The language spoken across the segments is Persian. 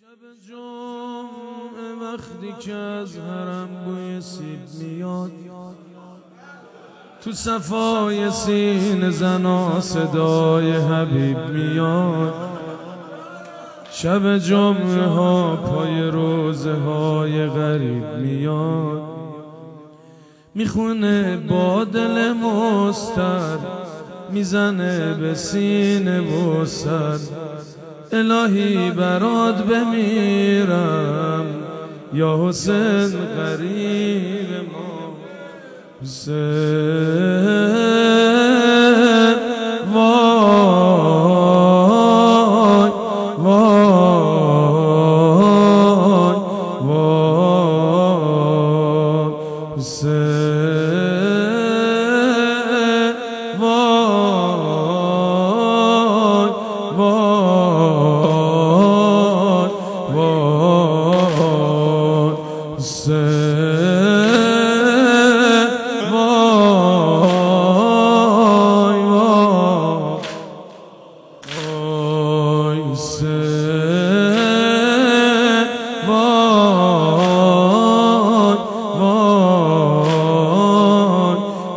شب جمعه وقتی که از حرم بوی سیب میاد، تو صفای سینه زنا صدای حبیب میاد. شب جمعه ها پای روزه های غریب میاد، میخونه با دل مستر، میزنه به سینه و سر. الهی برات بمیرم یا حسین غریب ما. حسین وای وای وای حسین وای وای وای حسین وای وای حسین وای وای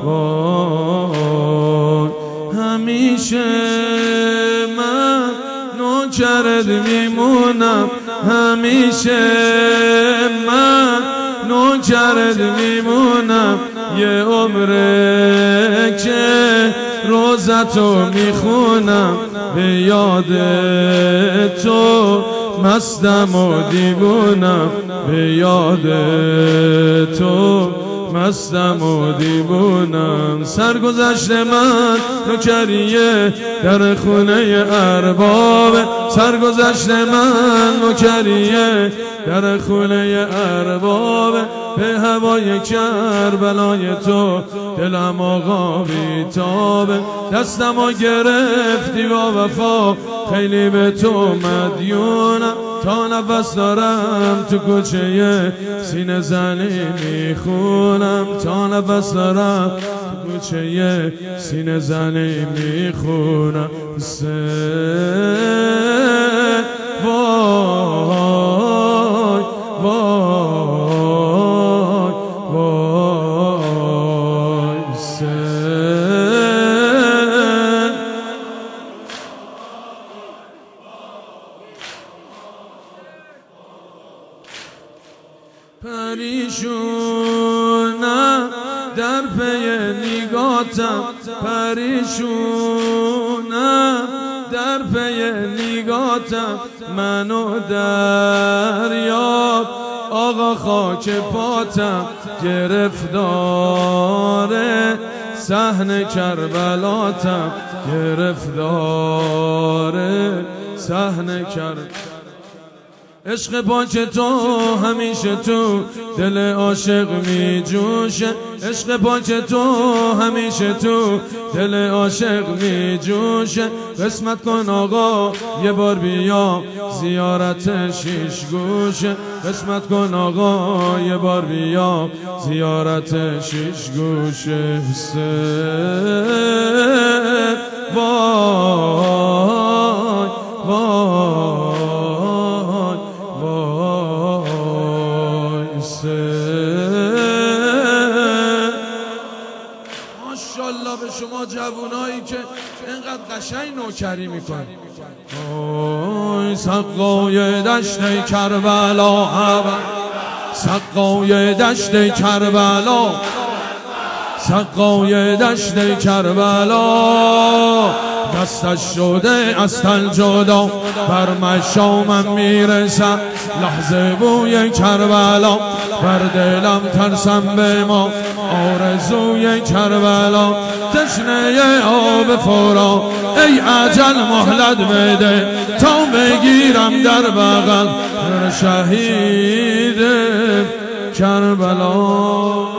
وای. همیشه من نوکرت میمونم، همیشه من نوکرت میمونم. یه عمره که روزتو میخونم، به یاد تو مستم و دیوونم، به یاد تو مستم و دیوونم. سرگذشت من نوکریه در خونه ارباب، سرگذشت من نوکریه در خونه ارباب. به هوای کربلای تو دلم آقا بیتابه، دستمو گرفتی با وفا، خیلی به تو مدیونم. تا نفس دارم تو کوچه سینه زنی میخونم، تا نفس دارم تو کوچه سینه زنی میخونم. حسین وای وای وای حسین. پریشونم در پی نگاتم، پریشونم در پی نگاتم. منو دریاب آقا خاک پاتم، گرفتار صحن کربلاتم، گرفتار صحن کربلاتم. عشق پاک تو همیشه تو دل عاشق می جوشه، عشق پاک تو همیشه تو دل عاشق می جوشه. قسمت کن آقا یه بار بیا زیارت شیش گوشه، قسمت کن آقا یه بار بیا زیارت شیش گوشه. حسین وای وای ماشاءالله به شما جوانایی که اینقدر قشنگ نوکری میکنن. سقای دشت کربلا، سقای دشت کربلا، سقای دشت کربلا. دستش شده از تن جدا، بر مشامم میرسم لحظه بوی کربلا. بر دلم ترسم به ما آرزوی کربلا. تشنه آب فرا ای اجل مهلت بده، تا بگیرم در بغل شهید کربلا.